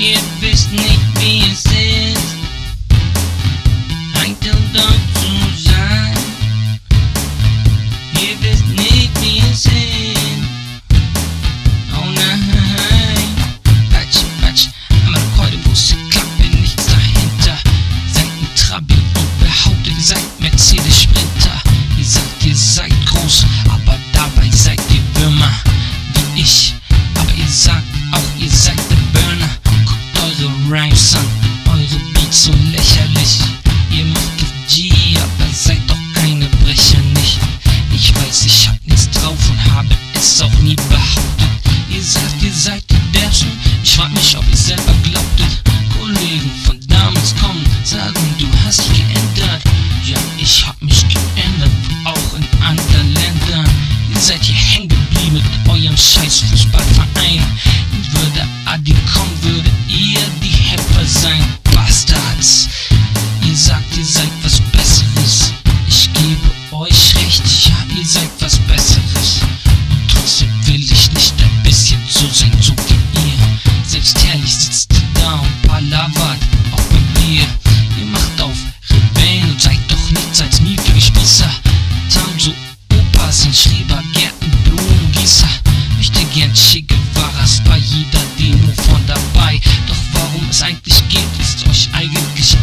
Ihr wisst nicht, wie es ist, eitel dort zu sein. Ihr wisst nicht, wie es ist. Oh nein. Patsch, patsch, am Rekordebus, Klappe, nichts dahinter. Seid ein Trabi und behauptet, ihr seid Mercedes Sprinter. Ihr sagt, ihr seid groß, aber dabei seid ihr Würmer wie ich. Aber ihr sagt auch, ihr seid der Burner. Guckt eure Rhymes an, eure Beats so lächerlich. Ihr macht auf G, aber seid doch keine Brecher nicht. Ich weiß, ich hab nichts drauf und habe es auch nie behauptet. Ihr sagt, ihr seid die Derbsten, ich frag mich, ob ihr selber glaubtet. Kollegen von damals kommen, sagen, du hast dich geändert. Ja, ich hab mich geändert, auch in anderen Ländern. Ihr seid hier hängen geblieben mit eurem scheiß Fußballverein. Würde Adi kommen, würde ihr die Helfer sein. Bastards. Ihr sagt, ihr seid was Besseres. Ich gebe euch recht, ja, ihr seid was Besseres. Und trotzdem will ich nicht ein bisschen so sein, so wie ihr. Selbstherrlich sitzt ihr da und palavert, auch bei mir. Ihr macht auf Rebellen und seid doch nichts als miefige Spießer. Tam so Opas in Schrebergärten, Blumengießer. Möchte gern Che Guevaras bei jeder Demo von dabei. Doch warum es eigentlich geht, ist euch eigentlich